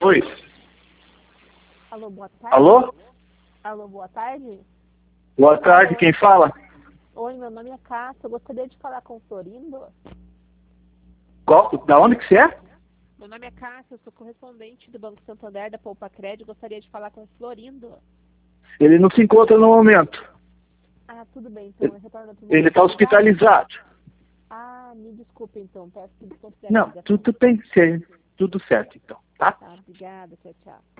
Oi. Alô, boa tarde. Alô? Alô, boa tarde. Boa tarde, quem fala? Oi, meu nome é Cássia. Eu gostaria de falar com o Florindo. Da onde que você é? Meu nome é Cássia, eu sou correspondente do Banco Santander da Poupa Crédito. Gostaria de falar com o Florindo. Ele não se encontra no momento. Ah, tudo bem, então eu retorno outro Ele momento. está hospitalizado. Ah, me desculpe então, peço que desconsidere a Não, ligação. tudo tem que ser tudo certo, então, tá? Tá, obrigada, tchau, tchau.